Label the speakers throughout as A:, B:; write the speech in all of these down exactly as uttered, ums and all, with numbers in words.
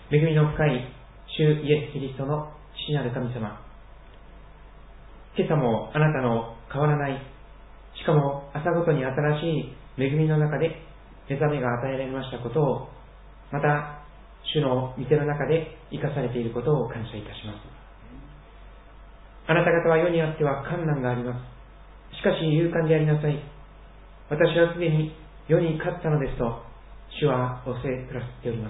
A: 恵みの深い主イエス・キリストの父なる神様、今朝もあなたの変わらない、しかも朝ごとに新しい恵みの中で目覚めが与えられましたことを、また主の御手の中で生かされていることを感謝いたします。あなた方は世にあっては困難があります。しかし勇敢でありなさい。私はすでに世に勝ったのですと主は仰せくださっております。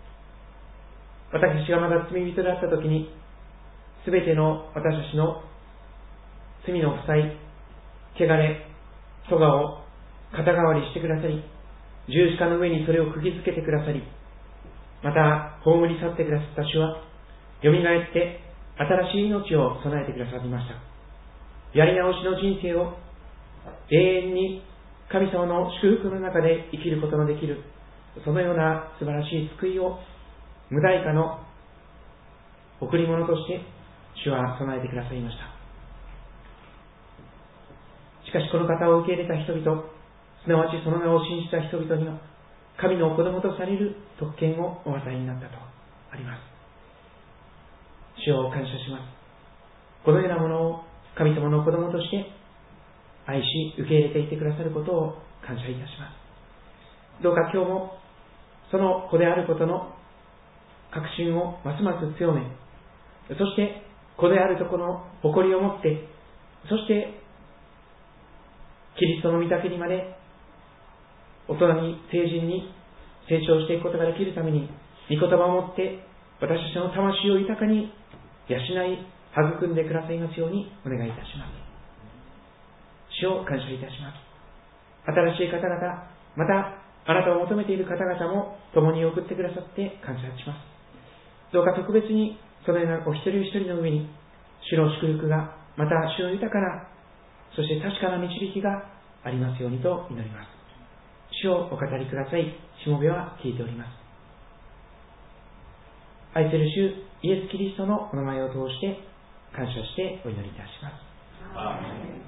A: 私がまだ罪人であったときに、すべての私たちの罪の負債、汚れ、咎を肩代わりしてくださり、十字架の上にそれを釘付けてくださり、また葬り去ってくださった主は、よみがえって新しい命を備えてくださいました。やり直しの人生を永遠に神様の祝福の中で生きることのできる、そのような素晴らしい救いを無代価の贈り物として主は備えてくださいました。しかしこの方を受け入れた人々、すなわちその名を信じた人々には、神の子供とされる特権をお与えになったとあります。主を感謝します。このようなものを神様の子供として愛し受け入れていてくださることを感謝いたします。どうか今日もその子であることの確信をますます強め、そして子であるとこの誇りを持って、そしてキリストの御岳にまで大人に成人に成長していくことができるために、御言葉を持って私たちの魂を豊かに養い育んでくださいますようにお願いいたします。主を感謝いたします。新しい方々、またあなたを求めている方々も共に送ってくださって感謝します。どうか特別にそのようなお一人一人の上に主の祝福が、また主の豊かな、そして確かな導きがありますようにと祈ります。主をお語りください。しもべは聞いております。愛する主イエス・キリストのお名前を通して感謝してお祈りいたします。アーメン。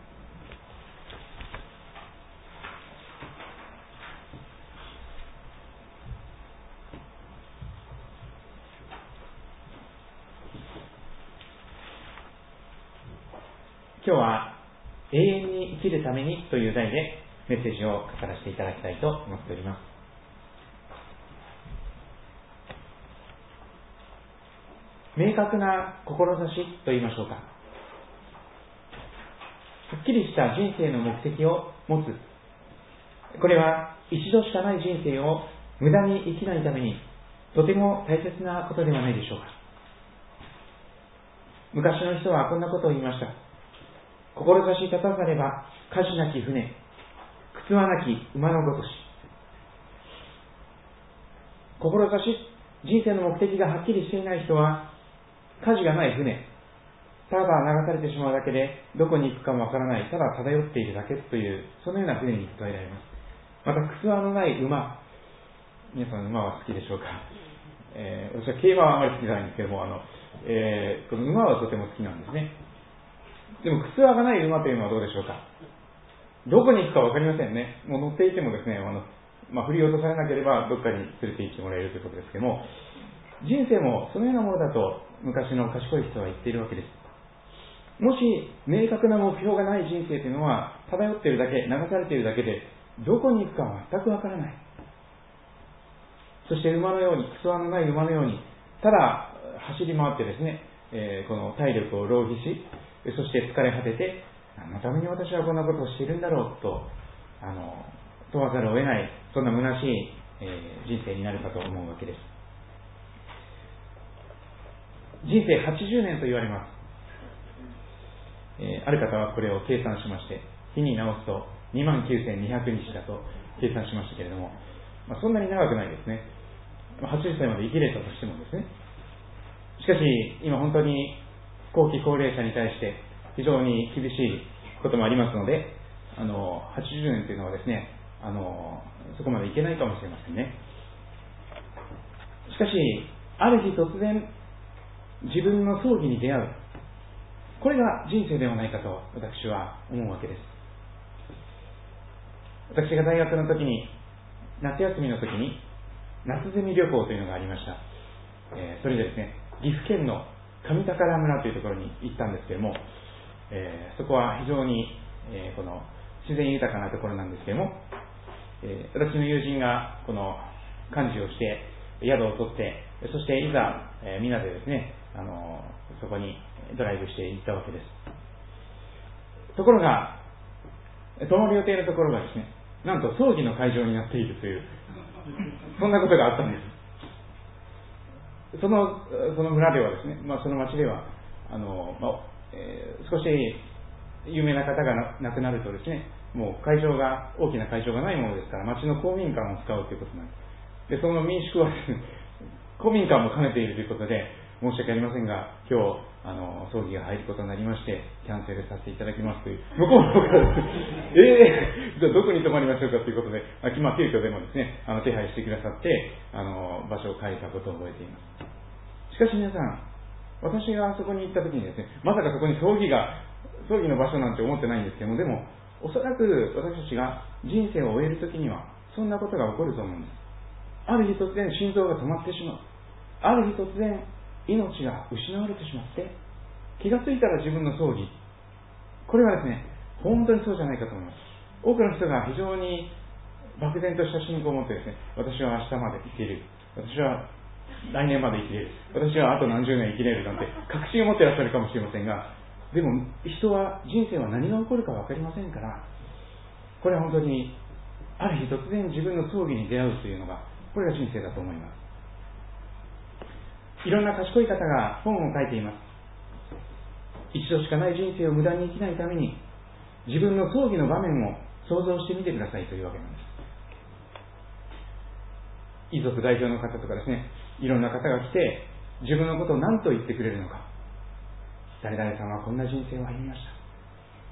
A: 今日は永遠に生きるためにという題でメッセージを語らせていただきたいと思っております。明確な志と言いましょうか、はっきりした人生の目的を持つ、これは一度しかない人生を無駄に生きないためにとても大切なことではないでしょうか。昔の人はこんなことを言いました。志立たされば舵なき船、靴はなき馬のごとし。志、人生の目的がはっきりしていない人は、舵がない船、ただ流されてしまうだけでどこに行くかもわからない、ただ漂っているだけという、そのような船に例えられます。また靴輪のない馬、皆さん馬は好きでしょうか。えー、私は競馬はあまり好きじゃないんですけども、あの、えー、この馬はとても好きなんですね。でも靴輪がない馬というのはどうでしょうか。どこに行くか分かりませんね。もう乗っていてもですね、あの、まあ、振り落とされなければどっかに連れて行ってもらえるということですけども、人生もそのようなものだと昔の賢い人は言っているわけです。もし明確な目標がない人生というのは漂っているだけ、流されているだけでどこに行くか全く分からない。そして馬のように、靴輪のない馬のようにただ走り回ってですね、えー、この体力を浪費し、そして疲れ果てて、何のために私はこんなことをしているんだろうとあの問わざるを得ない、そんな虚しい、えー、人生になるかと思うわけです。人生はちじゅうねんと言われます。えー、ある方はこれを計算しまして、日に直すとにまんきゅうせんにひゃくにちだと計算しましたけれども、まあ、そんなに長くないですね。はちじゅっさいまで生きれたとしてもですね。しかし今本当に後期高齢者に対して非常に厳しいこともありますので、あのはちじゅうねんというのはですね、あのそこまでいけないかもしれませんね。しかしある日突然自分の葬儀に出会う、これが人生ではないかと私は思うわけです。私が大学の時に、夏休みの時に夏ゼミ旅行というのがありました。えー、それでですね、岐阜県の上宝村というところに行ったんですけれども、えー、そこは非常に、えー、この自然豊かなところなんですけれども、えー、私の友人がこの幹事をして宿を取って、そしていざ、えー、みんなでですね、あのー、そこにドライブして行ったわけです。ところが泊まる予定のところがですね、なんと葬儀の会場になっているというそんなことがあったんです。そのその村ではですね、まあ、その町ではあの、まあえー、少し有名な方が亡くなるとですね、もう会場が大きな会場がないものですから、町の公民館を使うということなんです。でその民宿はですね、公民館も兼ねているということで、申し訳ありませんが、今日あの葬儀が入ることになりましてキャンセルさせていただきますという、向こうの方からですね、えー、じゃあどこに泊まりましょうかということで、まあ、急遽でもですね、あの手配してくださってあの場所を変えたことを覚えています。しかし皆さん、私がそこに行った時にですね、まさかそこに葬儀が葬儀の場所なんて思ってないんですけども、でもおそらく私たちが人生を終える時にはそんなことが起こると思うんです。ある日突然心臓が止まってしまう、ある日突然命が失われてしまって、気がついたら自分の葬儀、これはですね、本当にそうじゃないかと思います。多くの人が非常に漠然とした信仰を持ってですね、私は明日まで生きれる、私は来年まで生きれる、私はあと何十年生きれるなんて確信を持っていらっしゃるかもしれませんが、でも人は人生は何が起こるか分かりませんから、これは本当にある日突然自分の葬儀に出会うというのが、これが人生だと思います。いろんな賢い方が本を書いています。一度しかない人生を無駄に生きないために、自分の葬儀の場面を想像してみてくださいというわけなんです。遺族代表の方とかですね、いろんな方が来て自分のことを何と言ってくれるのか。誰々さんはこんな人生を歩みました、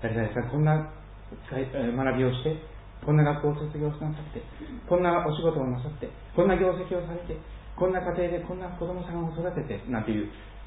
A: 誰々さんこんな学びをして、こんな学校を卒業なさって、こんなお仕事をなさって、こんな業績をされて、こんな家庭でこんな子供さんを育ててなんていう、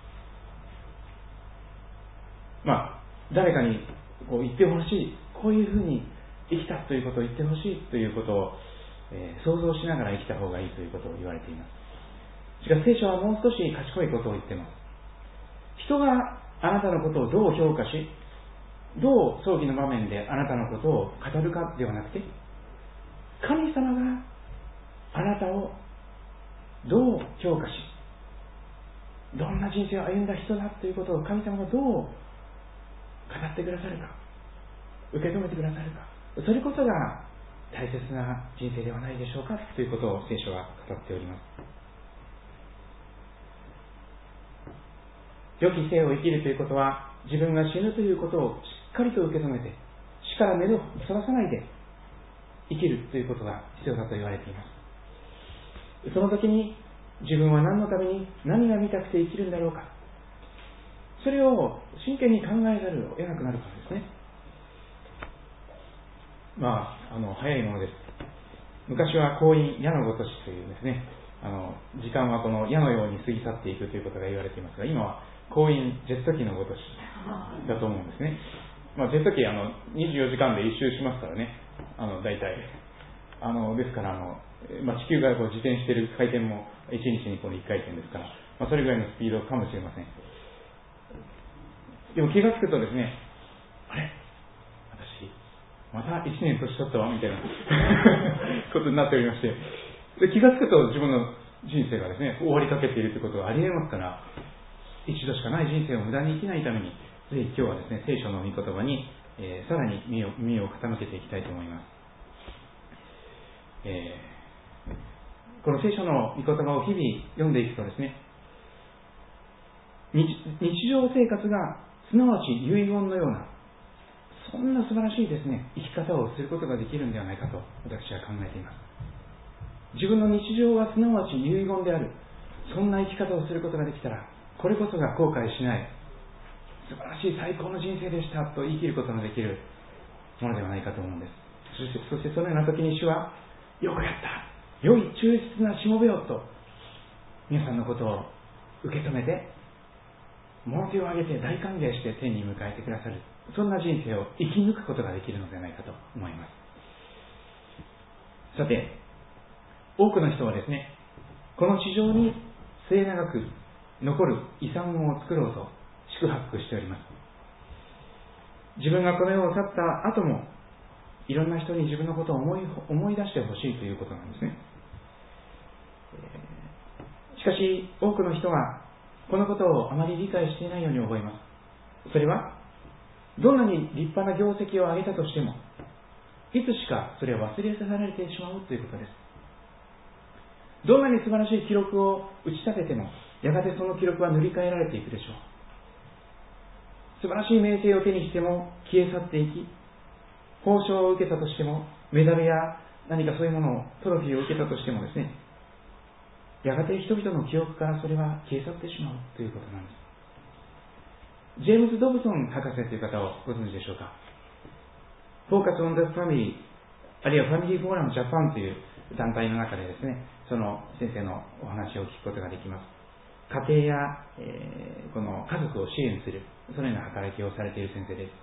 A: まあ誰かにこう言ってほしい、こういうふうに生きたということを言ってほしいということを、えー、想像しながら生きた方がいいということを言われています。しかし聖書はもう少し賢いことを言っています。人があなたのことをどう評価し、どう葬儀の場面であなたのことを語るかではなくて、神様があなたをどう評価し、どんな人生を歩んだ人だということを神様がどう語ってくださるか、受け止めてくださるか、それこそが大切な人生ではないでしょうかということを聖書は語っております。良き生を生きるということは、自分が死ぬということをしっかりと受け止めて、死から目をそらさないで生きるということが必要だと言われています。その時に自分は何のために何が見たくて生きるんだろうか、それを真剣に考えざるを得なくなるからですね。まあ、あの早いものです。昔は婚姻矢のごとしというですね、あの時間はこの矢のように過ぎ去っていくということが言われていますが、今は婚姻ジェット機のごとしだと思うんですね。まあ、ジェット機あのにじゅうよじかんで一周しますからね、あの大体あのですからあの、まあ、地球がこう自転している回転もいちにちにこのいっかい転ですから、まあ、それぐらいのスピードかもしれません。でも気がつくとですね、あれ私またいちねん年取ったわみたいなことになっておりまして、で気がつくと自分の人生がですね終わりかけているということがありえますから、一度しかない人生を無駄に生きないために、ぜひ今日はですね聖書の御言葉に、えー、さらに耳を耳を傾けていきたいと思います。えー、この聖書の御言葉を日々読んでいくとですね、日, 日常生活がすなわち遺言のような、そんな素晴らしいですね生き方をすることができるんではないかと私は考えています。自分の日常がすなわち遺言である、そんな生き方をすることができたら、これこそが後悔しない素晴らしい最高の人生でしたと言い切ることのできるものではないかと思うんです。そして、そしてそのような時に主は、よくやった、良い忠実なしもべよと皆さんのことを受け止めて、物手を挙げて大歓迎して天に迎えてくださる、そんな人生を生き抜くことができるのではないかと思います。さて、多くの人はですね、 この地上に末永く残る遺産を作ろうと宿泊しております。自分がこの世を去った後もいろんな人に自分のことを思い、思い出してほしいということなんですね。しかし多くの人はこのことをあまり理解していないように思います。それはどんなに立派な業績を上げたとしてもいつしかそれを忘れ去られてしまうということです。どんなに素晴らしい記録を打ち立ててもやがてその記録は塗り替えられていくでしょう。素晴らしい名声を手にしても消え去っていき、報奨を受けたとしてもメダルや何かそういうものをトロフィーを受けたとしてもですね、やがて人々の記憶からそれは消え去ってしまうということなんです。ジェームズ・ドブソン博士という方をご存知でしょうか。フォーカス・オン・ザ・ファミリー、あるいはファミリー・フォーラム・ジャパンという団体の中でですね、その先生のお話を聞くことができます。家庭や、えー、この家族を支援する、そのような働きをされている先生です。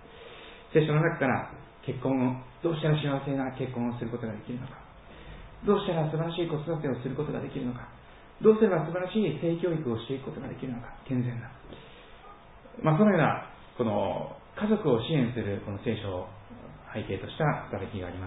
A: 聖書の中から結婚を、どうしたら幸せな結婚をすることができるのか、どうしたら素晴らしい子育てをすることができるのか、どうすれば素晴らしい性教育をしていくことができるのか、健全な、まあ、そのようなこの家族を支援するこの聖書を背景とした働きがあります。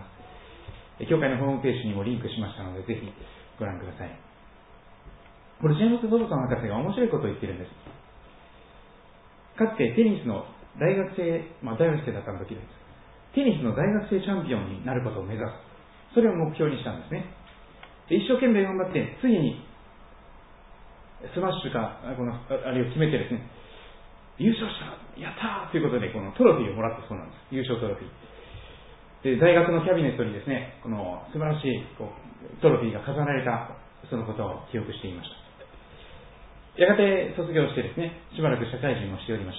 A: 教会のホームページにもリンクしましたので、ぜひご覧ください。これジェームズ・ドブソン博士が面白いことを言っているんです。かつてテニスの大学生、まあ、大学生だった時です。テニスの大学生チャンピオンになることを目指す、それを目標にしたんですね。で一生懸命頑張ってついにスマッシュかこのあれを決めてですね、優勝した、やったーということでこのトロフィーをもらったそうなんです。優勝トロフィーで、大学のキャビネットにですね、この素晴らしいこうトロフィーが飾られたそのことを記憶していました。やがて卒業してですね、しばらく社会人をしておりました。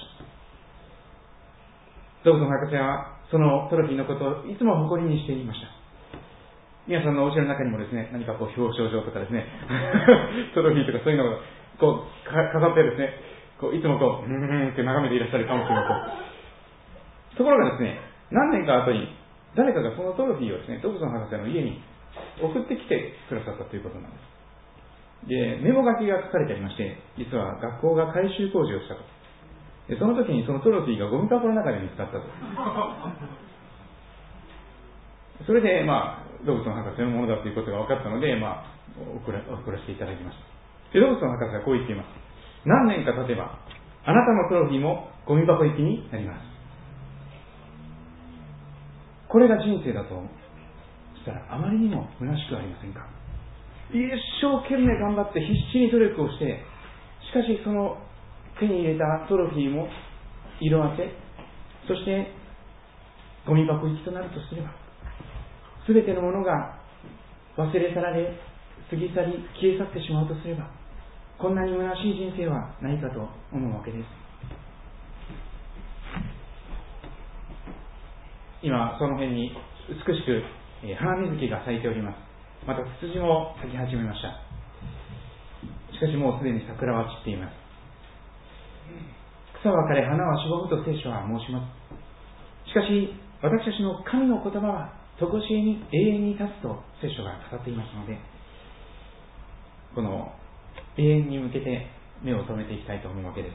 A: ドブソン博士はそのトロフィーのことをいつも誇りにしていました。皆さんのお家の中にもですね、何かこう表彰状とかですねトロフィーとかそういうのをこう飾ってですね、こういつもこううーんって眺めていらっしゃるかもしれません。ところがですね、何年か後に誰かがそのトロフィーをですね、ドブソン博士の家に送ってきてくださったということなんです。で、メモ書きが書かれてありまして、実は学校が改修工事をしたと。で、その時にそのトロフィーがゴミ箱の中で見つかったと。それで、まあ、ドブソン博士のものだということが分かったので、まあ、送ら、送らせていただきました。で、ドブソン博士はこう言っています。何年か経てば、あなたのトロフィーもゴミ箱行きになります。これが人生だとしたら、あまりにも虚しくありませんか。一生懸命頑張って必死に努力をして、しかしその手に入れたトロフィーも色あせ、そしてゴミ箱行きとなるとすれば、すべてのものが忘れ去られ、過ぎ去り消え去ってしまうとすれば、こんなに虚しい人生はないかと思うわけです。今その辺に美しく花水木が咲いております。またツツジも咲き始めました。しかしもうすでに桜は散っています。草は枯れ花はしぼむと聖書は申します。しかし私たちの神の言葉は常しえに永遠に立つと聖書が語っていますので、この永遠に向けて目を留めていきたいと思うわけです。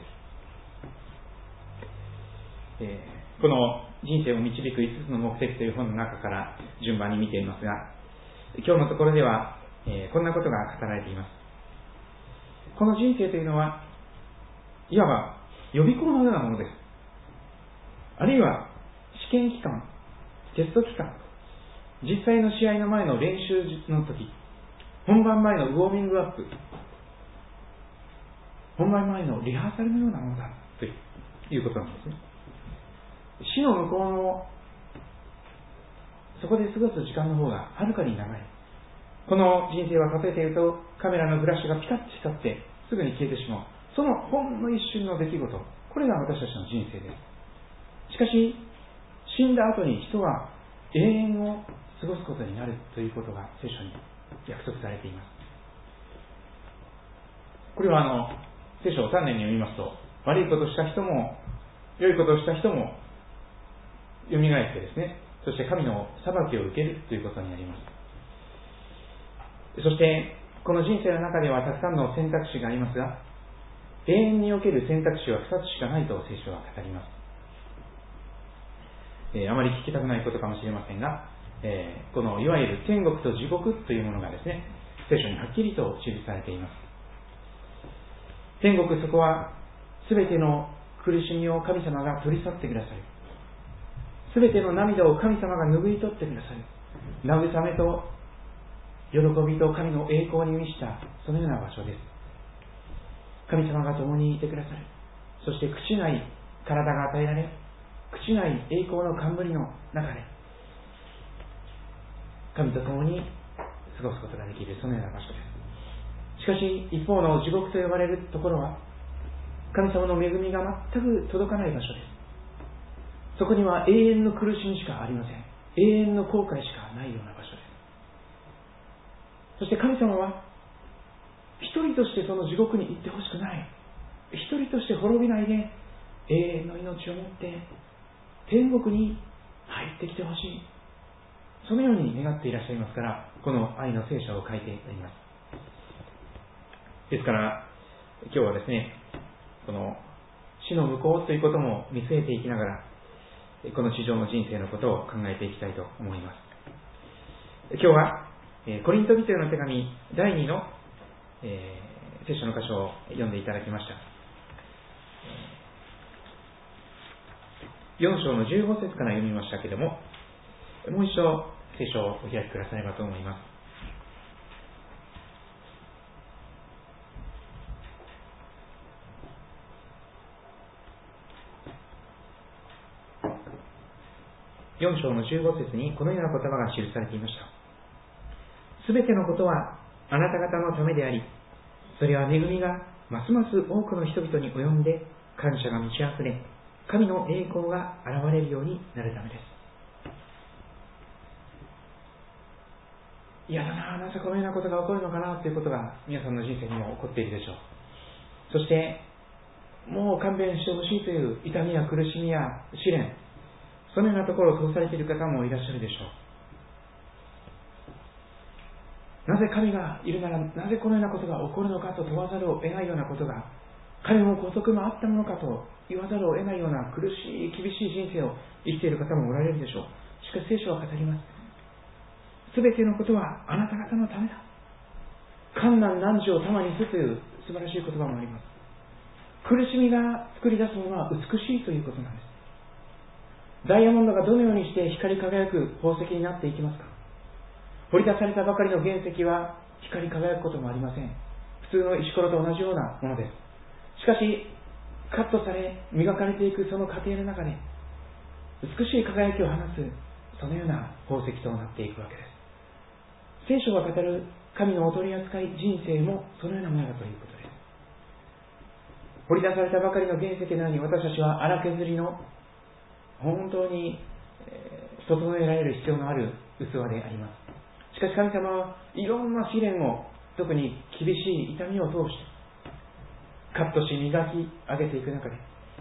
A: えー、この人生を導くいつつの目的という本の中から順番に見ていますが、今日のところでは、えー、こんなことが語られています。この人生というのはいわば予備校のようなものです。あるいは試験期間、テスト期間、実際の試合の前の練習の時、本番前のウォーミングアップ、本番前のリハーサルのようなものだということなんですね。死の向こうのそこで過ごす時間の方がはるかに長い。この人生は例えていると、カメラのフラッシュがピカッと光ってすぐに消えてしまう、そのほんの一瞬の出来事、これが私たちの人生です。しかし死んだ後に人は永遠を過ごすことになるということが聖書に約束されています。これはあの聖書を丹念に読みますと、悪いことをした人も良いことをした人も蘇ってですね、そして神の裁きを受けるということになります。そしてこの人生の中ではたくさんの選択肢がありますが、永遠における選択肢はふたつしかないと聖書は語ります。えー、あまり聞きたくないことかもしれませんが、えー、このいわゆる天国と地獄というものがですね、聖書にはっきりと記されています。天国、そこはすべての苦しみを神様が取り去ってくださる。すべての涙を神様が拭い取ってくださる。慰めと喜びと神の栄光に満ちたそのような場所です。神様が共にいてくださる。そして朽ちない体が与えられ、朽ちない栄光の冠の中で神と共に過ごすことができる、そのような場所です。しかし一方の地獄と呼ばれるところは、神様の恵みが全く届かない場所です。そこには永遠の苦しみしかありません。永遠の後悔しかないような場所です。そして神様は一人としてその地獄に行ってほしくない、一人として滅びないで永遠の命を持って天国に入ってきてほしい、そのように願っていらっしゃいますから、この愛の聖書を書いております。ですから今日はですね、この死の向こうということも見据えていきながら、この地上の人生のことを考えていきたいと思います。今日はコリント人への手紙だいにの、えー、聖書の箇所を読んでいただきました。よん章のじゅうご節から読みましたけれども、もう一度聖書をお開きくださればと思います。よん章のじゅうご節にこのような言葉が記されていました。すべてのことはあなた方のためであり、それは恵みがますます多くの人々に及んで感謝が満ち溢れ、神の栄光が現れるようになるためです。嫌だな、なぜこのようなことが起こるのかなということが皆さんの人生にも起こっているでしょう。そしてもう勘弁してほしいという痛みや苦しみや試練、そのようなところを通されている方もいらっしゃるでしょう。なぜ神がいるなら、なぜこのようなことが起こるのかと問わざるを得ないようなことが、神も拘束もあったものかと言わざるを得ないような苦しい厳しい人生を生きている方もおられるでしょう。しかし聖書は語ります。すべてのことはあなた方のためだ。困難難事をたまにすという素晴らしい言葉もあります。苦しみが作り出すものは美しいということなんです。ダイヤモンドがどのようにして光り輝く宝石になっていきますか。掘り出されたばかりの原石は光り輝くこともありません。普通の石ころと同じようなものです。しかしカットされ磨かれていくその過程の中で美しい輝きを放つ、そのような宝石となっていくわけです。聖書が語る神のお取り扱い人生もそのようなものだということです。掘り出されたばかりの原石のように、私たちは荒削りの本当に整えられる必要のある器であります。しかし神様はいろんな試練を、特に厳しい痛みを通してカットし磨き上げていく中で、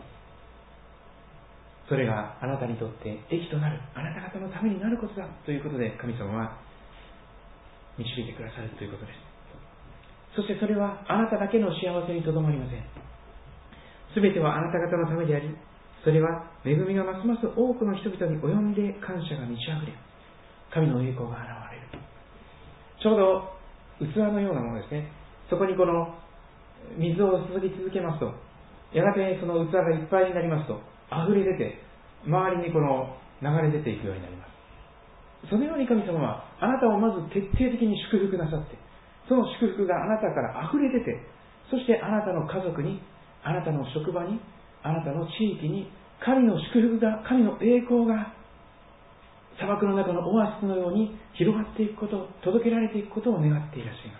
A: それがあなたにとって益となる、あなた方のためになることだということで、神様は導いてくださるということです。そしてそれはあなただけの幸せにとどまりません。すべてはあなた方のためであり、それは恵みがますます多くの人々に及んで感謝が満ち溢れ、神の栄光が現れる。ちょうど器のようなものですね。そこにこの水を注ぎ続けますと、やがてその器がいっぱいになりますと、溢れ出て周りにこの流れ出ていくようになります。そのように神様はあなたをまず徹底的に祝福なさって、その祝福があなたから溢れ出て、そしてあなたの家族に、あなたの職場に、あなたの地域に神の祝福が、神の栄光が砂漠の中のオアシスのように広がっていくこと、届けられていくことを願っていらっしゃいます。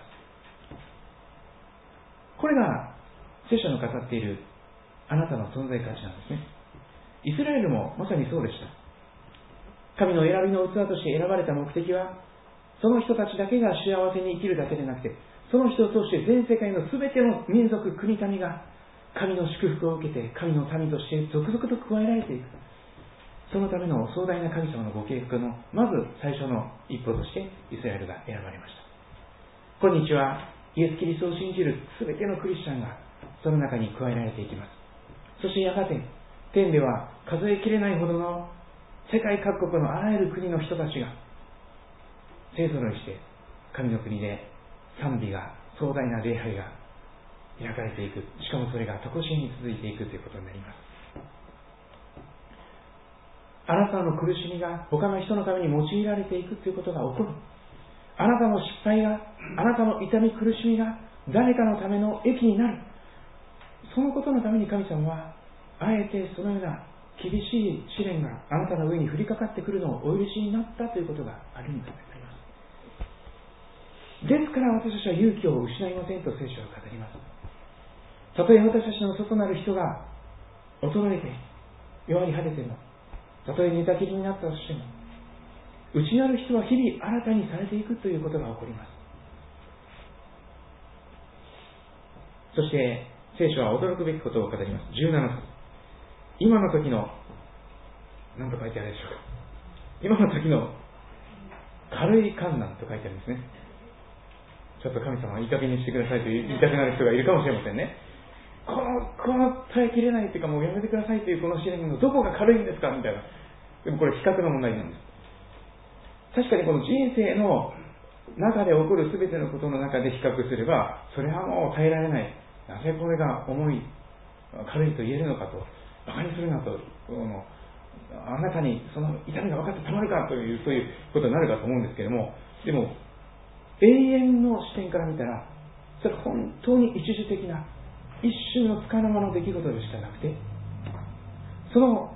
A: これが聖書の語っているあなたの存在価値なんですね。イスラエルもまさにそうでした。神の選びの器として選ばれた目的は、その人たちだけが幸せに生きるだけでなくて、その人を通して全世界の全ての民族、国民が神の祝福を受けて神の民として続々と加えられていく。そのための壮大な神様のご計画のまず最初の一歩としてイスラエルが選ばれまし今日はイエス・キリストを信じるすべてのクリスチャンがその中に加えられていきます。そしてやがて天では数えきれないほどの世界各国のあらゆる国の人たちが勢ぞろいして神の国で賛美が、壮大な礼拝が開かれていく。しかもそれが常しえに続いていくということになります。あなたの苦しみが他の人のために用いられていくということが起こる。あなたの失敗が、あなたの痛み苦しみが誰かのための益になる。そのことのために神様はあえてそのような厳しい試練があなたの上に降りかかってくるのをお許しになったということがあるんだと思います。ですから私たちは勇気を失いませんと聖書は語ります。たとえ私たちの外なる人が衰えて弱り果てても、たとえ寝たきりになったとしても、内なる人は日々新たにされていくということが起こります。そして聖書は驚くべきことを語ります。じゅうなな節、今の時の何と書いてあるでしょうか。今の時の軽い観難と書いてあるんですね。ちょっと神様はいい加減にしてくださいと言いたくなる人がいるかもしれませんね。この、この耐えきれないというか、もうやめてくださいというこの試練のどこが軽いんですかみたいな。でもこれ比較の問題なんです。確かにこの人生の中で起こる全てのことの中で比較すれば、それはもう耐えられない。なぜこれが重い、軽いと言えるのかと、馬鹿にするなと、あなたにその痛みが分かってたまるかという、そういうことになるかと思うんですけれども、でも、永遠の視点から見たら、それは本当に一時的な、一瞬の束の間の出来事でしかなくて、その、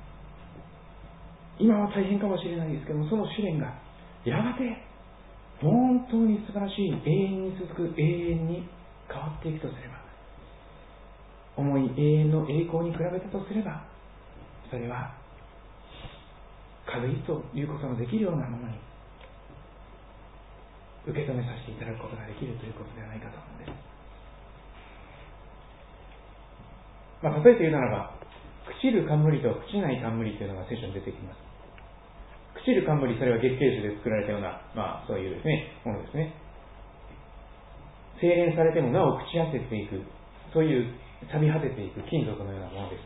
A: 今は大変かもしれないですけども、その試練が、やがて、本当に素晴らしい永遠に続く永遠に変わっていくとすれば、重い永遠の栄光に比べたとすれば、それは軽いということのできるようなものに受け止めさせていただくことができるということではないかと思うんです。まあ、例えて言うならば、朽ちる冠と朽ちない冠というのが聖書に出てきます。朽ちる冠、それは月桂樹で作られたような、まあ、そういうですね、ものですね。精錬されてもなお朽ち果てていく、そういう錆び果てていく金属のようなものです。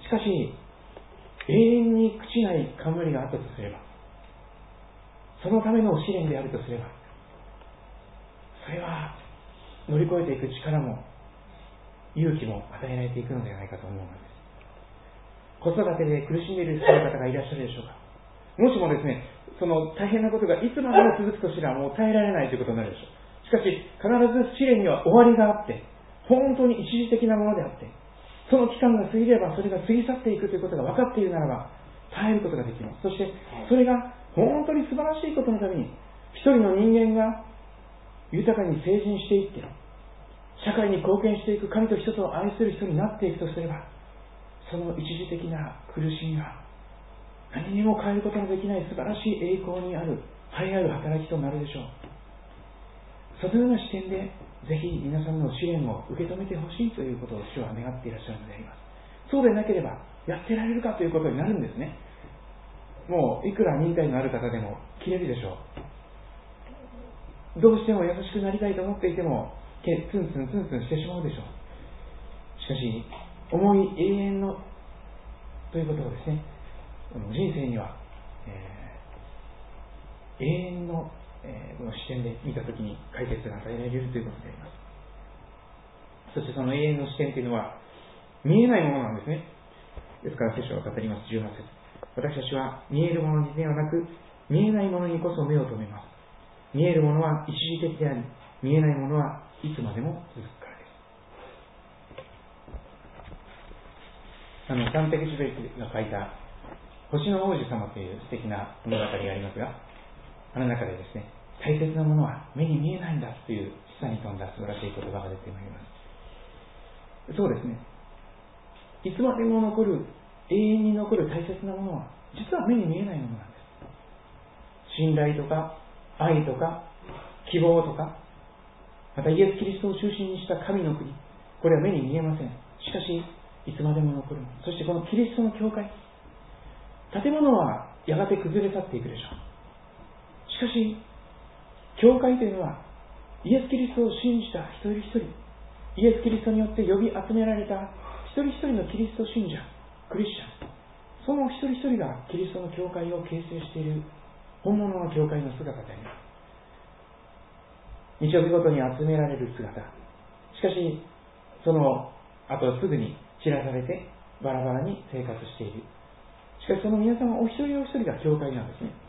A: しかし、永遠に朽ちない冠があったとすれば、そのための試練であるとすれば、それは乗り越えていく力も勇気も与えられていくのではないかと思うのです。子育てで苦しんでいる方がいらっしゃるでしょうか。もしもですね、その大変なことがいつまでも続くとしたらもう耐えられないということになるでしょう。しかし必ず試練には終わりがあって、本当に一時的なものであって、その期間が過ぎればそれが過ぎ去っていくということが分かっているならば耐えることができます。そしてそれが本当に素晴らしいことのために一人の人間が豊かに成人していって社会に貢献していく、神と人とを愛する人になっていくとすれば、その一時的な苦しみは何にも変えることのできない素晴らしい栄光にある栄えある働きとなるでしょう。そのような視点でぜひ皆さんの試練を受け止めてほしいということを主は願っていらっしゃるのであります。そうでなければやってられるかということになるんですね。もういくら忍耐のある方でも切れるでしょう。どうしても優しくなりたいと思っていてもツンツンツンツンしてしまうでしょう。しかし重い永遠のということをですね、人生には、えー、永遠の、えー、この視点で見たときに解決が与えられるということであります。そしてその永遠の視点というのは見えないものなんですね。ですから聖書が語ります。じゅうはち節、私たちは見えるものにではなく見えないものにこそ目を留めます。見えるものは一時的であり、見えないものはいつまでも続くからです。あのサンテクジュベリが書いた星の王子様という素敵な物語がありますが、あの中でですね、大切なものは目に見えないんだという示唆に富んだ素晴らしい言葉が出てまいります。そうですね、いつまでも残る、永遠に残る大切なものは実は目に見えないものなんです。信頼とか愛とか希望とか、またイエス・キリストを中心にした神の国、これは目に見えません。しかしいつまでも残るもの、そしてこのキリストの教会、建物はやがて崩れ去っていくでしょう。しかし教会というのはイエス・キリストを信じた一人一人、イエス・キリストによって呼び集められた一人一人のキリスト信者、クリスチャン、その一人一人がキリストの教会を形成している本物の教会の姿であります。日曜日ごとに集められる姿、しかしその後すぐに散らされてバラバラに生活している。しかしその皆様お一人お一人が教会なんですね。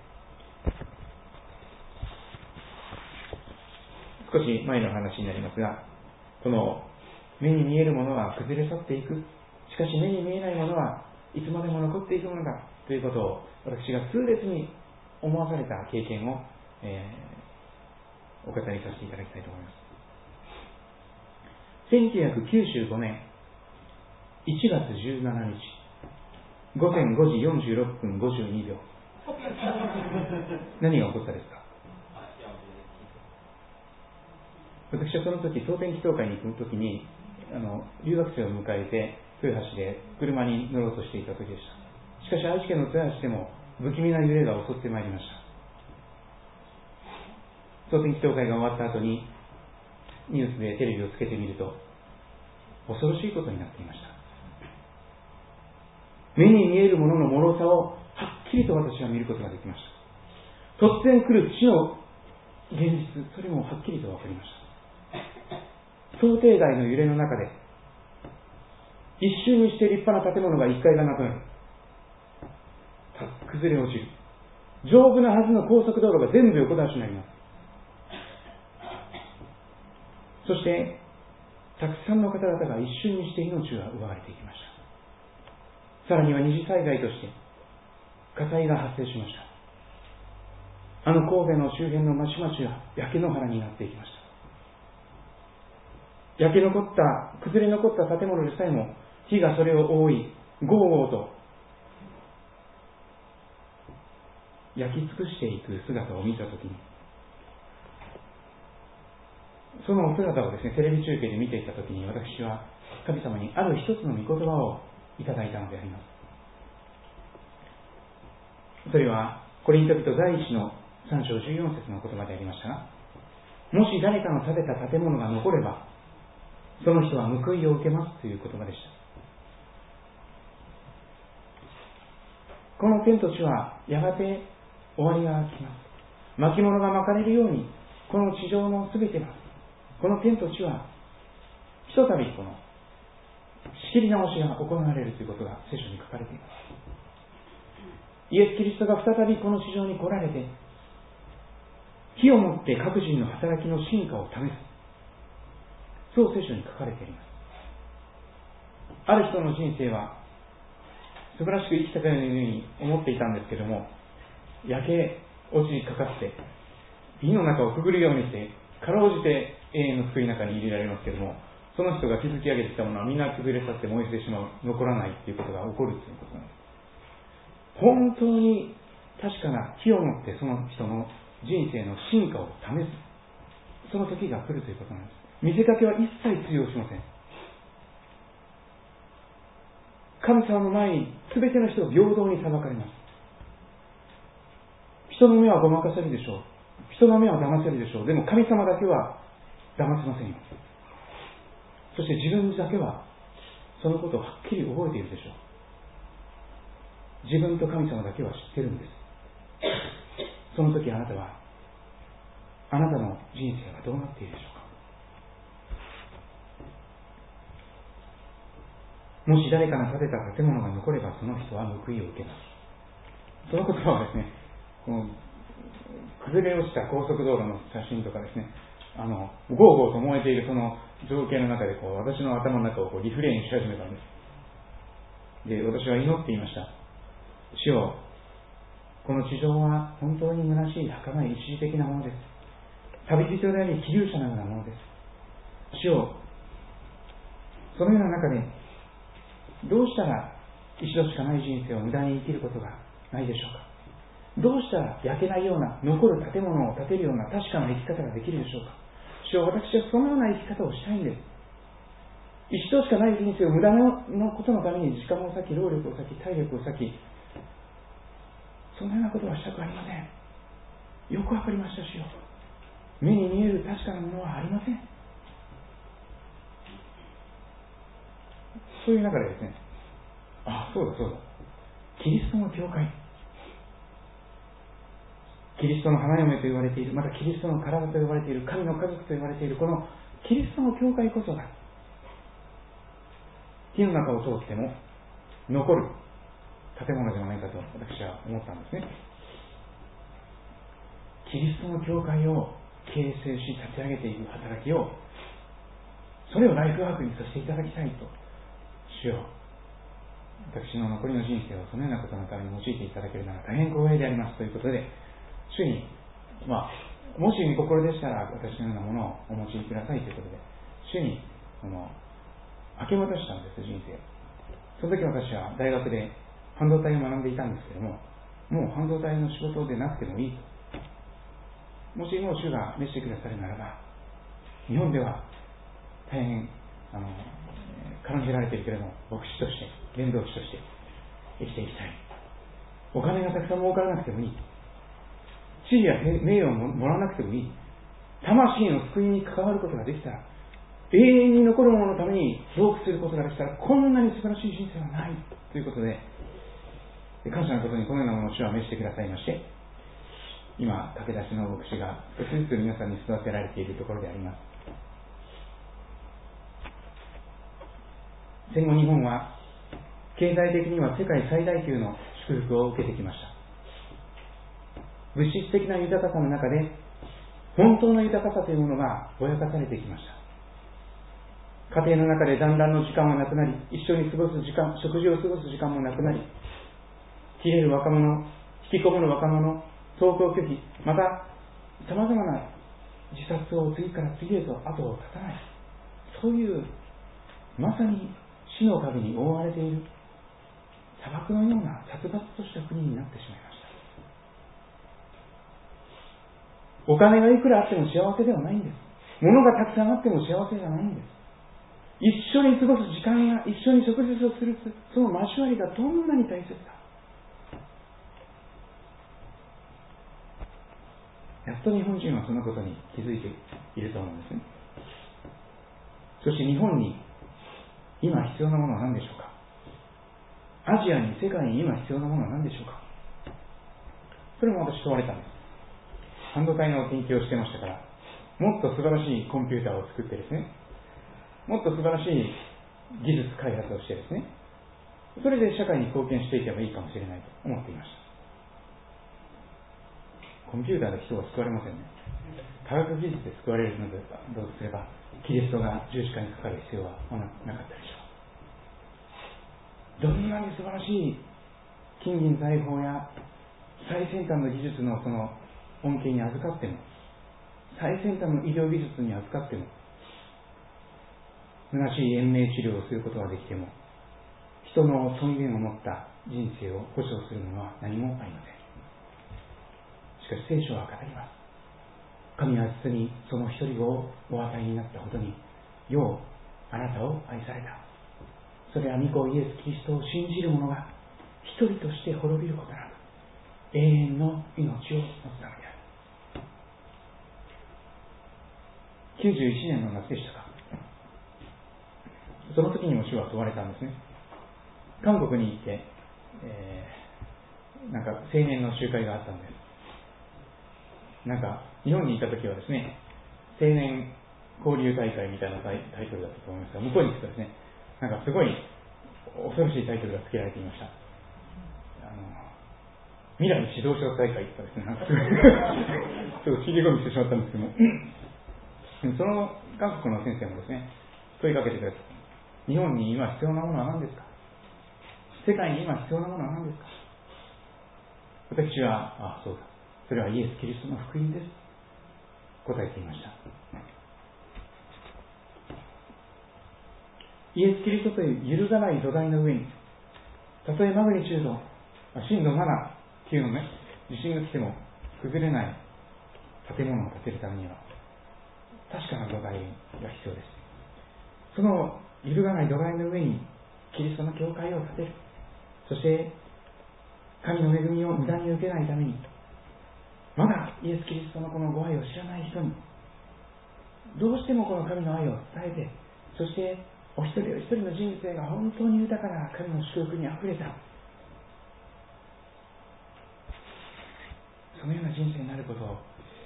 A: 少し前の話になりますが、この目に見えるものは崩れ去っていく、しかし目に見えないものはいつまでも残っていくものだということを私が痛烈に思わされた経験を、えー、お語りさせていただきたいと思います。せんきゅうひゃくきゅうじゅうごねんいちがつじゅうしちにちごぜんごじよんじゅうろっぷんごじゅうにびょう何が起こったですか？私はその時蒼天祈祷会に行く時にあの留学生を迎えて豊橋で車に乗ろうとしていた時でした。しかし愛知県の豊橋でも不気味な揺れが襲ってまいりました。蒼天祈祷会が終わった後にニュースでテレビをつけてみると恐ろしいことになっていました。目に見えるものの脆さをはっきりと私は見ることができました。突然来る死の現実、それもはっきりと分かりました。想定外の揺れの中で一瞬にして立派な建物がいっかいがなくなる、崩れ落ちる、丈夫なはずの高速道路が全部横倒しになります。そしてたくさんの方々が一瞬にして命が奪われていきました。さらには二次災害として火災が発生しました。あの神戸の周辺の町々が焼け野原になっていきました。焼け残った、崩れ残った建物でさえも火がそれを覆い、ゴーゴーと焼き尽くしていく姿を見たときに、その姿をですね、テレビ中継で見ていたときに、私は神様にある一つの御言葉をいただいたのであります。それはコリント人第一のさん章じゅうよん節の言葉でありましたが、もし誰かの建てた建物が残ればその人は報いを受けますという言葉でした。この天と地はやがて終わりが来ます。巻物が巻かれるようにこの地上のすべては、この天と地はひとたびこの仕切り直しが行われるということが聖書に書かれています。イエス・キリストが再びこの地上に来られて、火をもって各人の働きの真価を試す、そう聖書に書かれています。ある人の人生は素晴らしく生きたかのように思っていたんですけども、焼け落ちにかかって火の中をくぐるようにしてかろうじて永遠の救いの中に入れられますけども、その人が築き上げてきたものはみんな崩れ去って燃えてしまう、残らないということが起こるということなんです。本当に確かな火をもってその人の人生の進化を試す、その時が来るということなんです。見せかけは一切通用しません。神様の前に全ての人を平等に裁かれます。人の目はごまかせるでしょう、人の目は騙せるでしょう。でも神様だけは騙せませんよ。そして自分だけはそのことをはっきり覚えているでしょう。自分と神様だけは知ってるんです。その時あなたは、あなたの人生はどうなっているでしょうか。もし誰かが建てた建物が残ればその人は報いを受けます。その言葉はですね、この崩れ落ちた高速道路の写真とかですね、あのゴーゴーと燃えているその情景の中でこう私の頭の中をこうリフレインし始めたんです。で、私は祈っていました。主よ、この地上は本当に虚しい儚い一時的なものです。旅人であり気流者のようなものです。主よ、そのような中でどうしたら一度しかない人生を無駄に生きることがないでしょうか。どうしたら焼けないような残る建物を建てるような確かな生き方ができるでしょうか。主よ、私はそのような生き方をしたいんです。一度しかない人生を無駄なことのために時間を割き、労力を割き、体力を割き、そのようなことはしたくありません。よくわかりました。主よ、 目に見える確かなものはありません。そういう中でですね、あ、そうだそうだ、キリストの教会、キリストの花嫁と言われている、またキリストの体と呼ばれている、神の家族と言われているこのキリストの教会こそが火の中を通っても残る建物ではないかと私は思ったんですね。キリストの教会を形成し立ち上げていく働きを、それをライフワークにさせていただきたいと、主よ、私の残りの人生をそのようなことのために用いていただけるなら大変光栄でありますということで、主に、まあ、もし御心でしたら私のようなものをお持ちくださいということで、主にこの明け渡したんです、人生。その時私は大学で半導体を学んでいたんですけれども、もう半導体の仕事でなくてもいいと。もしも主が召してくださるならば、日本では大変あの軽んじられているけれども、牧師として伝道師として生きていきたい。お金がたくさん儲からなくてもいい、地位や名誉をもらわなくてもいい、魂の救いに関わることができたら、永遠に残るもののために労苦することができたら、こんなに素晴らしい人生はないということで、感謝のことにこのようなものを主は召してくださいまして、今駆け出しの牧師が少しずつ皆さんに育てられているところであります。戦後日本は経済的には世界最大級の祝福を受けてきました。物質的な豊かさの中で本当の豊かさというものがぼやかされてきました。家庭の中で団らんの時間はなくなり、一緒に過ごす時間、食事を過ごす時間もなくなり、切れる若者、引きこもる若者、登校拒否、またさまざまな自殺を次から次へと後を絶たない、そういうまさに死の影に覆われている砂漠のような殺伐とした国になってしまいました。お金がいくらあっても幸せではないんです。物がたくさんあっても幸せではないんです。一緒に過ごす時間や一緒に食事をするその交わりがどんなに大切か。やっと日本人はそのことに気づいていると思うんですね。そして日本に今必要なものは何でしょうか。アジアに、世界に今必要なものは何でしょうか。それも私問われたんです。半導体の研究をしてましたから、もっと素晴らしいコンピューターを作ってですね、もっと素晴らしい技術開発をしてですね、それで社会に貢献していけばいいかもしれないと思っていました。コンピューターで人は救われませんね。科学技術で救われるのでどうすればキリストが十字架にかかる必要はなかったでしょう。どんなに素晴らしい金銀財宝や最先端の技術のその恩恵に預かっても、最先端の医療技術に預かっても、虚しい延命治療をすることができても、人の尊厳を持った人生を保障するものは何もありません。しかし聖書は語ります。神は実にその一人をお与えになったほどに、ようあなたを愛された。それは御子イエス・キリストを信じる者が一人として滅びることなく、永遠の命を持つためである。きゅうじゅういちねんの夏でしたか。その時にも主は問われたんですね。韓国に行って、えー、なんか青年の集会があったんです。なんか日本にいた時はですね、青年交流大会みたいなタイトルだったと思いますが、向こうに行くとですね、なんかすごい恐ろしいタイトルが付けられていました。あの未来指導者大会とかですね、なんかすごいちょっと尻込みしてしまったんですけども、その韓国の先生もですね、問いかけてください。日本に今必要なものは何ですか。世界に今必要なものは何ですか。私は、あ、そうだ、それはイエス・キリストの福音です、答えていました。イエス・キリストという揺るがない土台の上に、たとえマグニチュード震度なな、きゅうのね、地震が来ても崩れない建物を建てるためには確かな土台が必要です。その揺るがない土台の上にキリストの教会を建てる。そして神の恵みを無駄に受けないために、まだイエス・キリストのこのご愛を知らない人にどうしてもこの神の愛を伝えて、そしてお一人お一人の人生が本当に豊かな神の祝福にあふれた、そのような人生になることを、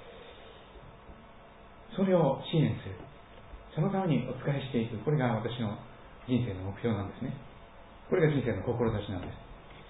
A: それを支援する、そのためにお仕えしていく、これが私の人生の目標なんですね。これが人生の志なんです。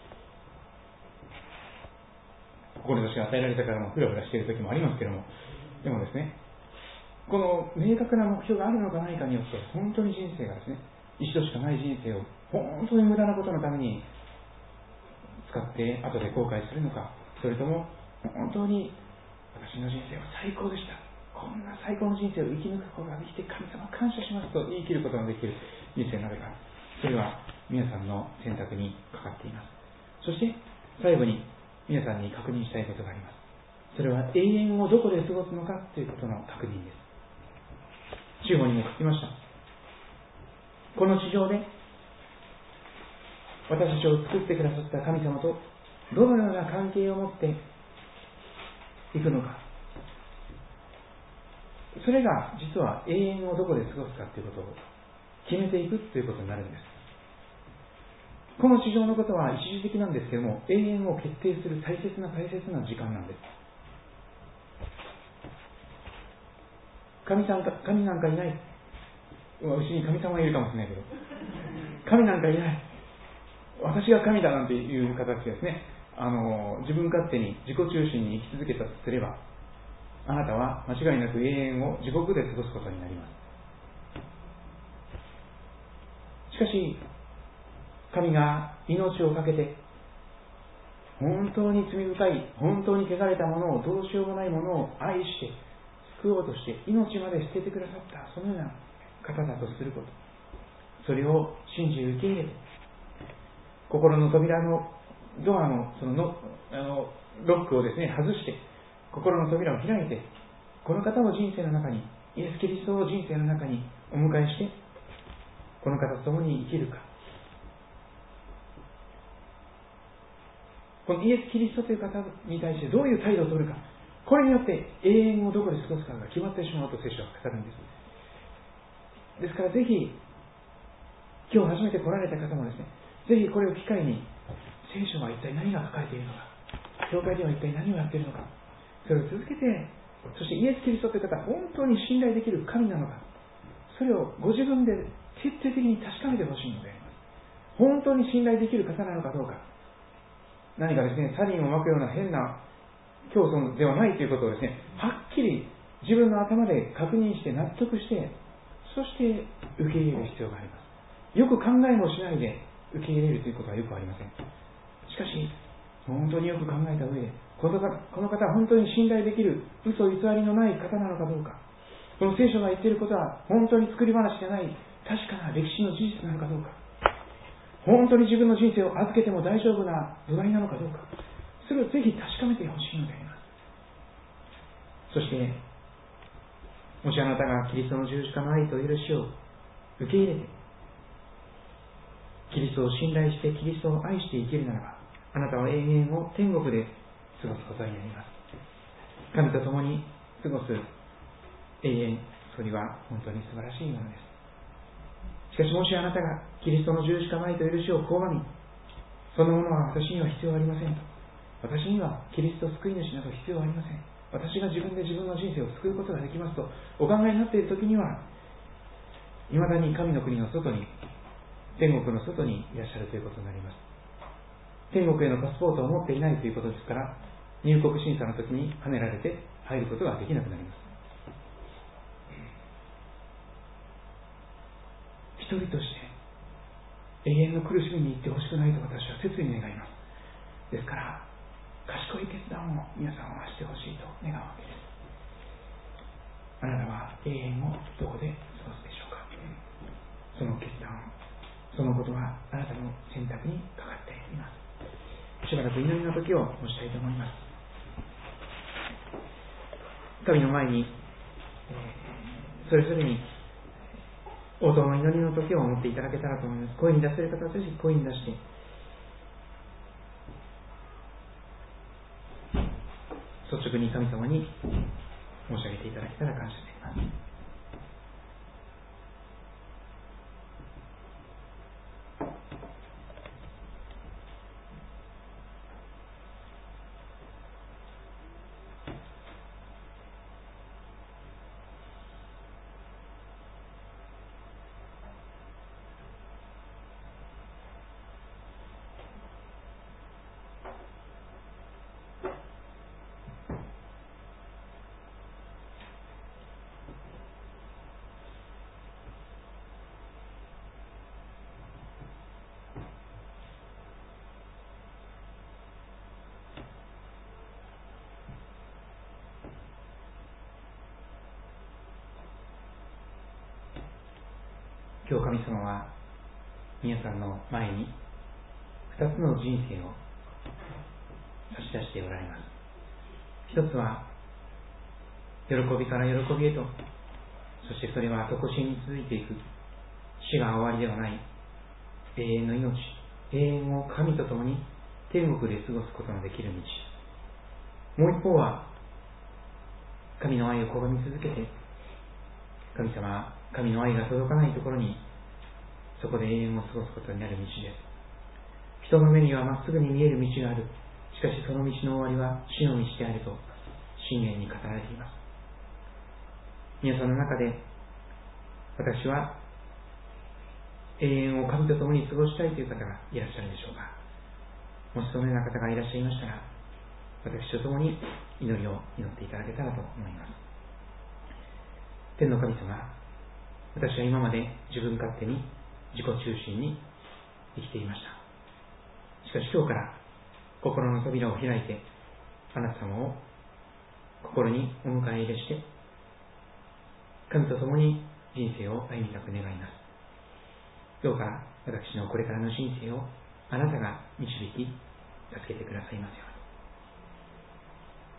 A: 志が与えられたからもフラフラしている時もありますけども、でもですね、この明確な目標があるのかないかによって本当に人生がですね、一度しかない人生を本当に無駄なことのために使って後で後悔するのか、それとも本当に私の人生は最高でした、こんな最高の人生を生き抜くことができて神様感謝しますと言い切ることができる人生になるか、それは皆さんの選択にかかっています。そして最後に皆さんに確認したいことがあります。それは永遠をどこで過ごすのかということの確認です。中語にも書きました。この地上で私たちを作ってくださった神様とどのような関係を持っていくのか、それが実は永遠をどこで過ごすかということを決めていくということになるんです。この地上のことは一時的なんですけども、永遠を決定する大切な大切な時間なんです。神さんか神なんかいない、うちに神様がいるかもしれないけど、神なんかいない、私が神だなんていう形ですね、あの自分勝手に自己中心に生き続けたとすれば、あなたは間違いなく永遠を地獄で過ごすことになります。しかし神が命を懸けて本当に罪深い、本当に汚れたものを、どうしようもないものを愛して救おうとして命まで捨ててくださった、そのような方だとすること、それを信じ受け入れて、心の扉のドアのそののあのロックをですね外して、心の扉を開いて、この方を人生の中に、イエス・キリストを人生の中にお迎えして、この方と共に生きるか、このイエス・キリストという方に対してどういう態度を取るか、これによって永遠をどこで過ごすかが決まってしまうと聖書は語るんです。ですからぜひ、今日初めて来られた方もですね、ぜひこれを機会に、聖書は一体何が書かれているのか、教会では一体何をやっているのか、それを続けて、そしてイエス・キリストという方は本当に信頼できる神なのか、それをご自分で徹底的に確かめてほしいのであります。本当に信頼できる方なのかどうか、何かですね、サリンをまくような変な教祖ではないということをですね、はっきり自分の頭で確認して納得して、そして受け入れる必要があります。よく考えもしないで受け入れるということはよくありません。しかし本当によく考えた上で、この方、この方は本当に信頼できる嘘偽りのない方なのかどうか、この聖書が言っていることは本当に作り話じゃない確かな歴史の事実なのかどうか、本当に自分の人生を預けても大丈夫な土台なのかどうか、それをぜひ確かめてほしいのであります。そしてもしあなたがキリストの十字架の愛と許しを受け入れて、キリストを信頼してキリストを愛して生きるならば、あなたは永遠を天国で過ごすことになります。神と共に過ごす永遠、それは本当に素晴らしいものです。しかしもしあなたがキリストの十字架の愛と許しを拒み、そんなものは私には必要ありませんと、私にはキリスト救い主など必要ありません、私が自分で自分の人生を救うことができますとお考えになっているときには、いまだに神の国の外に、天国の外にいらっしゃるということになります。天国へのパスポートを持っていないということですから、入国審査の時にはねられて入ることができなくなります。一人として永遠の苦しみに行ってほしくないと私は切に願います。ですから賢い決断を皆さんはしてほしいと願うわけです。あなたは永遠をどこで過ごすでしょうか。その決断、そのことはあなたの選択にかかっています。しばらく祈りの時を持ちたいと思います。神の前に、えー、それぞれに応答の祈りの時を持っていただけたらと思います。声に出せる方はぜひ声に出して、率直に神様に申し上げていただけたら感謝しています。 今日神様は皆さんの前に二つの人生を差し出しておられます。一つは喜びから喜びへと、そしてそれは常しえに続いていく、死が終わりではない永遠の命、永遠を神と共に天国で過ごすことのできる道。もう一方は神の愛を拒み続けて、神様、神の愛が届かないところにそこで永遠を過ごすことになる道です。人の目にはまっすぐに見える道がある。しかしその道の終わりは死の道であると箴言に語られています。皆さんの中で、私は永遠を神と共に過ごしたいという方がいらっしゃるでしょうか。もしそのような方がいらっしゃいましたら、私と共に祈りを祈っていただけたらと思います。天の神様、私は今まで自分勝手に自己中心に生きていました。しかし今日から心の扉を開いて、あなた様を心にお迎え入れして、神と共に人生を歩みたく願います。どうか私のこれからの人生をあなたが導き、助けてくださいますよ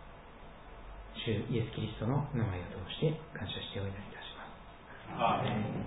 A: うに。主イエス・キリストの名前を通して感謝してお祈りいたします。アーメン。